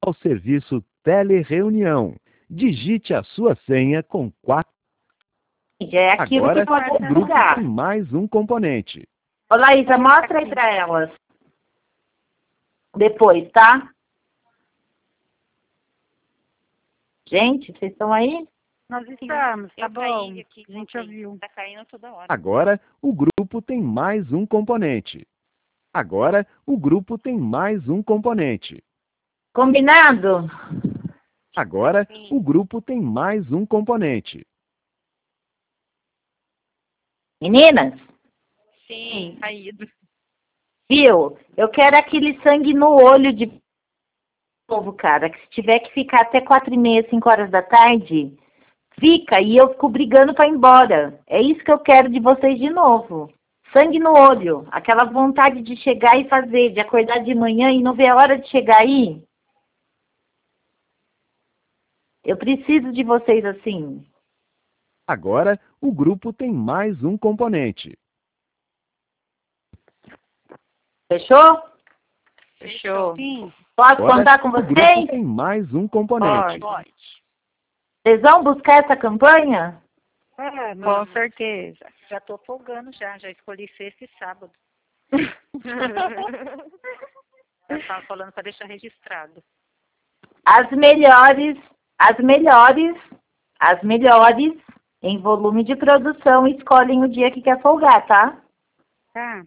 ao serviço Telereunião. Digite a sua senha com 4. É aquilo Agora, que pode o grupo divulgar. tem mais um componente. Ô, Laísa, mostra aí pra elas. Depois, tá? Gente, vocês estão aí? Nós estamos, tá Eu bom. caí aqui, A gente voltei. ouviu. Tá caindo toda hora. Agora, o grupo tem mais um componente. Agora, o grupo tem mais um componente. Combinado? Agora, Sim. o grupo tem mais um componente. Meninas, Sim, caído. viu? Eu quero aquele sangue no olho de novo, cara. Que se tiver que ficar até 4h30, 5 horas da tarde, fica e eu fico brigando pra ir embora. É isso que eu quero de vocês de novo. Sangue no olho. Aquela vontade de chegar e fazer, de acordar de manhã e não ver a hora de chegar aí. Eu preciso de vocês assim. Agora, o grupo tem mais um componente. Fechou? Fechou. Sim, Posso Agora, contar com o grupo vocês? tem mais um componente. Pode. Vocês vão buscar essa campanha? Com certeza. já tô folgando já escolhi sexta e sábado. Já tava falando para deixar registrado. As melhores em volume de produção escolhem o dia que quer folgar, tá? Tá.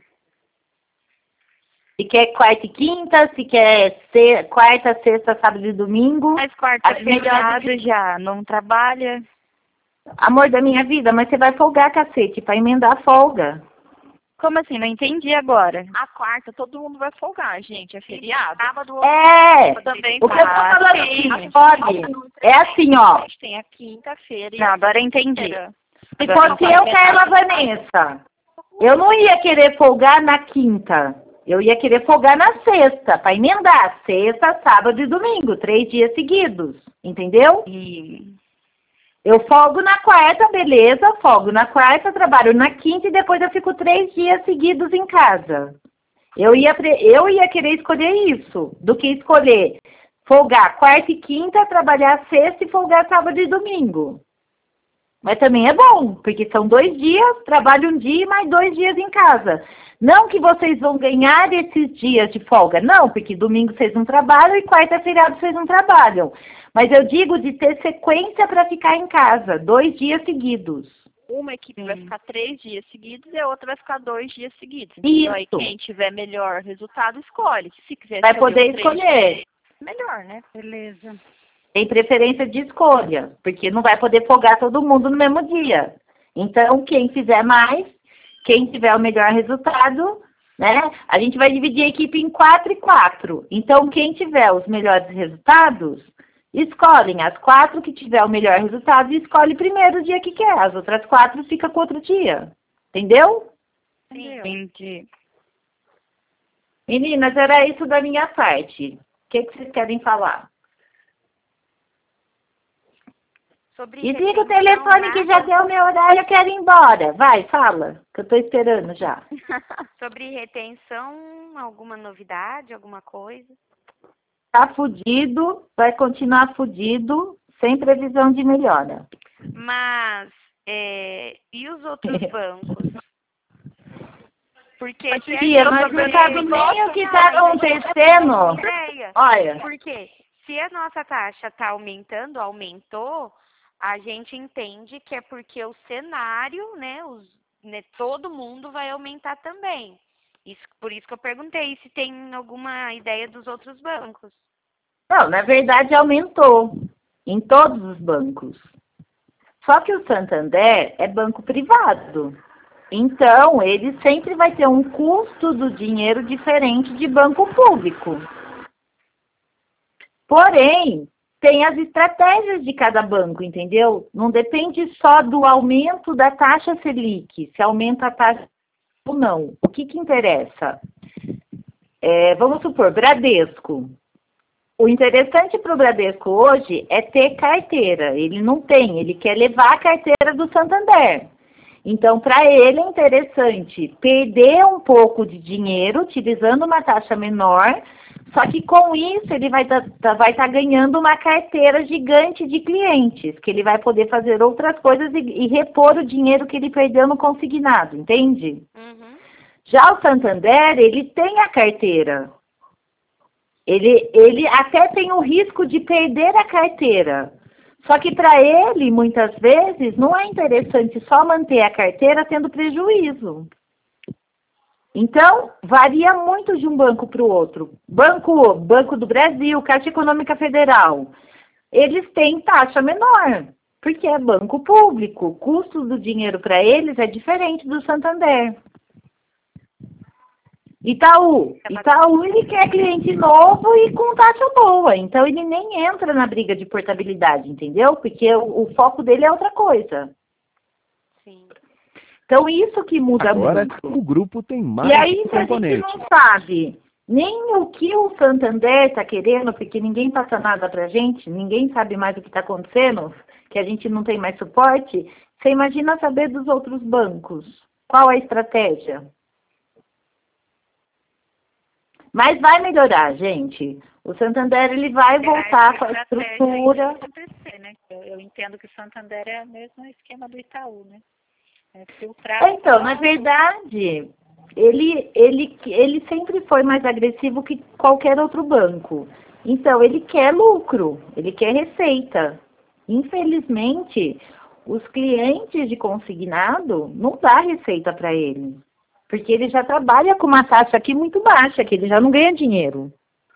Se quer quarta e quinta, se quer quarta, sexta, sábado e domingo. Mas quarta As é melhores- feriado já, não trabalha. Amor da minha vida, mas você vai folgar, cacete, pra emendar a folga. Como assim? Não entendi agora. A quarta todo mundo vai folgar, gente. É feriado. Sábado É! Também O que eu tô tá. falando Sim. aqui, pode. É assim, ó. A gente tem a quinta-feira e Não, a agora sexta-feira. entendi. Se fosse eu, Carla Vanessa, eu não ia querer folgar na quinta. Eu ia querer folgar na sexta, para emendar. Sexta, sábado e domingo, 3 dias seguidos. Entendeu? E Eu folgo na quarta, beleza. Folgo na quarta, trabalho na quinta e depois eu fico 3 dias seguidos em casa. Eu ia querer escolher isso, do que escolher folgar quarta e quinta, trabalhar sexta e folgar sábado e domingo. Mas também é bom, porque são 2 dias, trabalho um dia e mais 2 dias em casa. Não que vocês vão ganhar esses dias de folga, não, porque domingo vocês não trabalham e quarta é feriado vocês não trabalham. Mas eu digo de ter sequência para ficar em casa, 2 dias seguidos. uma equipe vai ficar 3 dias seguidos e a outra vai ficar 2 dias seguidos. Isso. Então, aí quem tiver melhor resultado, escolhe. Se quiser Vai escolher poder os 3 escolher. dias, melhor, né? Beleza. Tem preferência de escolha, porque não vai poder folgar todo mundo no mesmo dia. Então, quem fizer mais, quem tiver o melhor resultado, né? A gente vai dividir a equipe em 4 e 4. Então, quem tiver os melhores resultados, escolhem as 4 que tiver o melhor resultado e escolhe primeiro o dia que quer. As outras 4 fica com outro dia. Entendeu? Entendi. Meninas, era isso da minha parte. O que vocês querem falar? Sobre Desliga o retenção, telefone que já deu meu horário, eu quero ir embora. Vai, fala, que eu tô esperando já. Sobre retenção, alguma novidade, alguma coisa? Tá fudido, vai continuar fudido, sem previsão de melhora. Mas, e os outros bancos? Porque Tia, mas não sabe nem o que tá acontecendo. Olha, Porque se a nossa taxa está aumentando, aumentou, a gente entende que é porque o cenário, né, todo mundo vai aumentar também. Por isso que eu perguntei se tem alguma ideia dos outros bancos. não, na verdade aumentou em todos os bancos. Só que o Santander é banco privado. Então, ele sempre vai ter um custo do dinheiro diferente de banco público. Porém, tem as estratégias de cada banco, entendeu? Não depende só do aumento da taxa Selic, se aumenta a taxa ou não. O que interessa? Vamos supor, Bradesco. O interessante para o Bradesco hoje é ter carteira. Ele não tem, ele quer levar a carteira do Santander. Então, para ele é interessante perder um pouco de dinheiro, utilizando uma taxa menor, Só que com isso ele vai tá ganhando uma carteira gigante de clientes, que ele vai poder fazer outras coisas e repor o dinheiro que ele perdeu no consignado, entende? Uhum. Já o Santander, ele tem a carteira. Ele até tem o risco de perder a carteira. Só que para ele, muitas vezes, não é interessante só manter a carteira tendo prejuízo. Então, varia muito de um banco para o outro. Banco do Brasil, Caixa Econômica Federal, eles têm taxa menor, porque é banco público. O custo do dinheiro para eles é diferente do Santander. Itaú, ele quer cliente novo e com taxa boa, então ele nem entra na briga de portabilidade, entendeu? Porque o foco dele é outra coisa. Sim. Então isso que muda Agora, muito. o grupo tem mais E aí um se a gente componente. não sabe nem o que o Santander está querendo, porque ninguém passa nada pra gente, ninguém sabe mais o que está acontecendo, que a gente não tem mais suporte, você imagina saber dos outros bancos. Qual a estratégia? Mas vai melhorar, gente. O Santander ele vai voltar com a estrutura. Acontecer, né? Eu entendo que o Santander é o mesmo esquema do Itaú, né? É filtrar. Então, na verdade, ele sempre foi mais agressivo que qualquer outro banco. Então, ele quer lucro, ele quer receita. Infelizmente, os clientes de consignado não dá receita para ele. Porque ele já trabalha com uma taxa aqui muito baixa, que ele já não ganha dinheiro.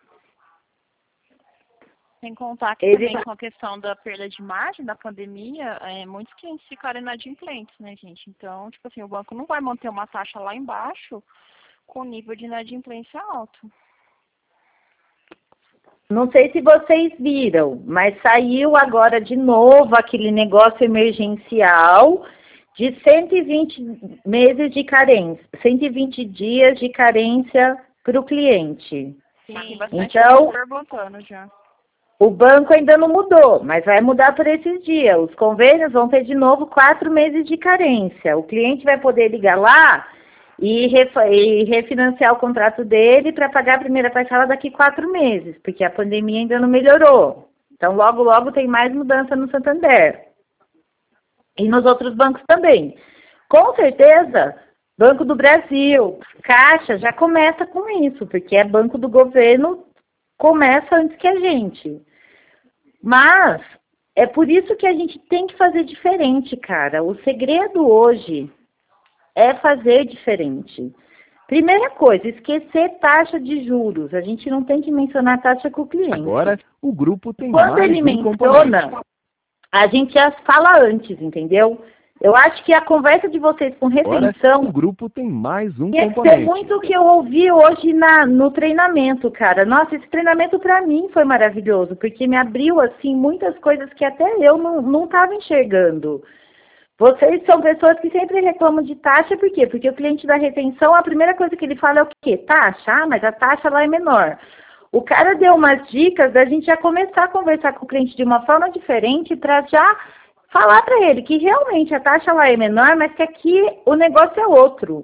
Sem contar que Ele também com a questão da perda de margem da pandemia, muitos clientes ficaram inadimplentes, né, gente? Então, tipo assim, o banco não vai manter uma taxa lá embaixo com nível de inadimplência alto. Não sei se vocês viram, mas saiu agora de novo aquele negócio emergencial de 120 meses de carência, 120 dias de carência para o cliente. Sim, bastante então, gente perguntando já. O banco ainda não mudou, mas vai mudar por esses dias. Os convênios vão ter de novo 4 meses de carência. O cliente vai poder ligar lá e refinanciar o contrato dele para pagar a primeira parcela daqui 4 meses, porque a pandemia ainda não melhorou. Então, logo, logo tem mais mudança no Santander. E nos outros bancos também. Com certeza, Banco do Brasil, Caixa, já começa com isso, porque é banco do governo, começa antes que a gente. Mas é por isso que a gente tem que fazer diferente, cara. O segredo hoje é fazer diferente. Primeira coisa, esquecer taxa de juros. A gente não tem que mencionar taxa com o cliente. Agora, o grupo tem Quando mais ele um componente. menciona, a gente já fala antes, entendeu? Eu acho que a conversa de vocês com Agora, retenção o grupo tem mais um tinha que ser componente. muito o que eu ouvi hoje no treinamento, cara. Nossa, esse treinamento para mim foi maravilhoso, porque me abriu, assim, muitas coisas que até eu não estava enxergando. Vocês são pessoas que sempre reclamam de taxa, por quê? Porque o cliente da retenção, a primeira coisa que ele fala é o quê? Taxa? Ah, mas a taxa lá é menor. O cara deu umas dicas da gente já começar a conversar com o cliente de uma forma diferente para já falar para ele que realmente a taxa lá é menor, mas que aqui o negócio é outro.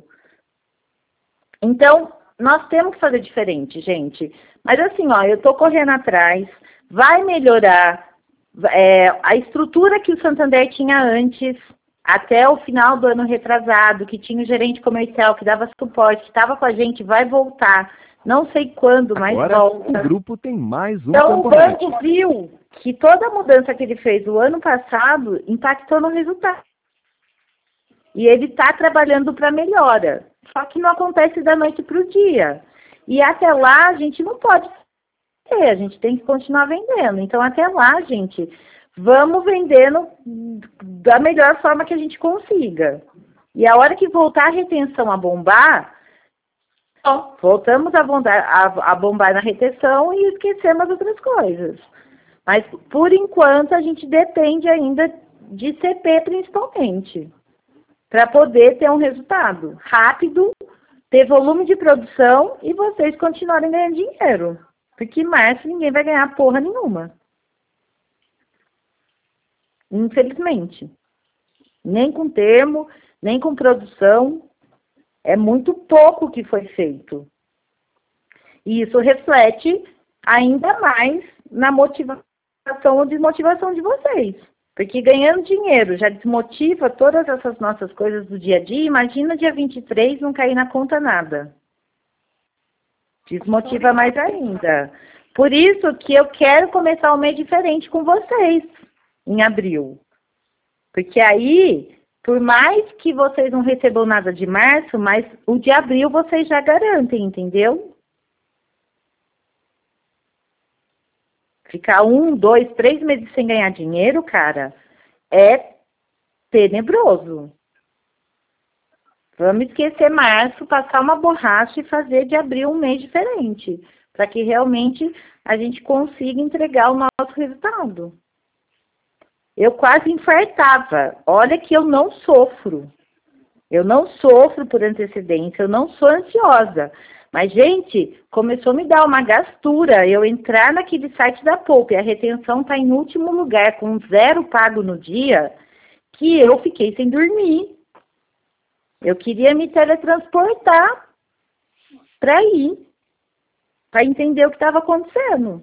Então, nós temos que fazer diferente, gente. Mas assim, ó, eu estou correndo atrás, vai melhorar a estrutura que o Santander tinha antes, até o final do ano retrasado, que tinha o gerente comercial, que dava suporte, que estava com a gente, vai voltar. Não sei quando, mas Agora, volta. o grupo tem mais um Então, o componente. banco viu que toda a mudança que ele fez o ano passado impactou no resultado. E ele está trabalhando para melhora. Só que não acontece da noite para o dia. E até lá, a gente não pode ter, a gente tem que continuar vendendo. Então, até lá, gente, vamos vendendo da melhor forma que a gente consiga. E a hora que voltar a retenção a bombar, voltamos a bombar na retenção e esquecemos as outras coisas. Mas, por enquanto, a gente depende ainda de CP, principalmente, para poder ter um resultado rápido, ter volume de produção e vocês continuarem ganhando dinheiro. Porque em março ninguém vai ganhar porra nenhuma. Infelizmente. Nem com termo, nem com produção. É muito pouco que foi feito. E isso reflete ainda mais na motivação ou desmotivação de vocês. Porque ganhando dinheiro já desmotiva todas essas nossas coisas do dia a dia. Imagina dia 23 não cair na conta nada. Desmotiva mais ainda. Por isso que eu quero começar o mês diferente com vocês, em abril. Porque aí, por mais que vocês não recebam nada de março, mas o de abril vocês já garantem, entendeu? Ficar 1, 2, 3 meses sem ganhar dinheiro, cara, é tenebroso. Vamos esquecer março, passar uma borracha e fazer de abril um mês diferente, para que realmente a gente consiga entregar o nosso resultado. Eu quase infartava. Olha que eu não sofro. Eu não sofro por antecedência, eu não sou ansiosa. Mas, gente, começou a me dar uma gastura eu entrar naquele site da Poupa e a retenção está em último lugar, com 0 pago no dia, que eu fiquei sem dormir. Eu queria me teletransportar para ir, para entender o que estava acontecendo.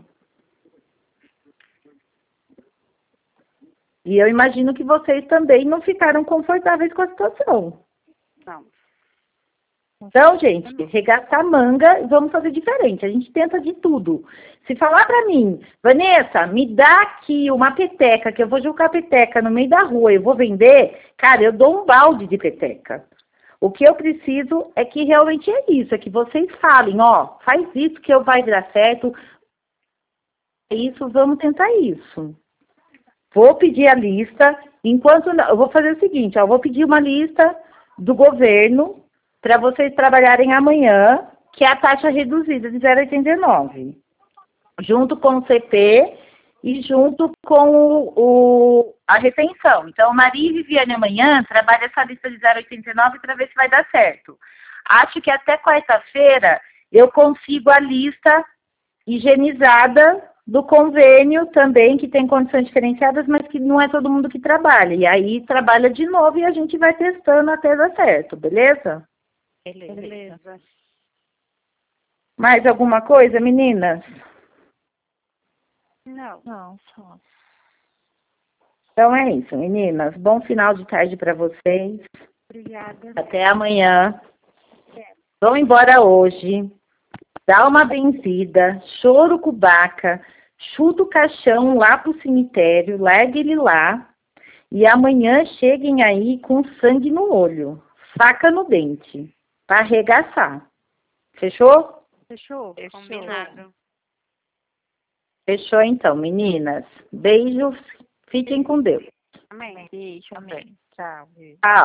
E eu imagino que vocês também não ficaram confortáveis com a situação. Não. Então, gente, regaçar a manga e vamos fazer diferente. A gente tenta de tudo. Se falar pra mim, Vanessa, me dá aqui uma peteca, que eu vou jogar peteca no meio da rua e eu vou vender, cara, eu dou um balde de peteca. O que eu preciso é que realmente é isso, é que vocês falem, ó, faz isso que vai dar certo, isso, vamos tentar isso. Vou pedir a lista, eu vou fazer o seguinte, ó, eu vou pedir uma lista do governo para vocês trabalharem amanhã, que é a taxa reduzida de 0,89, junto com o CP e junto com a retenção. Então, Maria e Viviane amanhã trabalha essa lista de 0,89 para ver se vai dar certo. Acho que até quarta-feira eu consigo a lista higienizada do convênio também, que tem condições diferenciadas, mas que não é todo mundo que trabalha. E aí trabalha de novo e a gente vai testando até dar certo, beleza? Beleza. Mais alguma coisa, meninas? Não. Não, só. Então é isso, meninas. Bom final de tarde para vocês. Obrigada. Até amanhã. Vão embora hoje. Dá uma benzida, choro cubaca, chuta o caixão lá pro cemitério, larga ele lá. E amanhã cheguem aí com sangue no olho, faca no dente, para arregaçar. Fechou? Fechou? Combinado. Fechou então, meninas. Beijos, fiquem com Deus. Amém. Beijo, amém. Tchau. Tchau.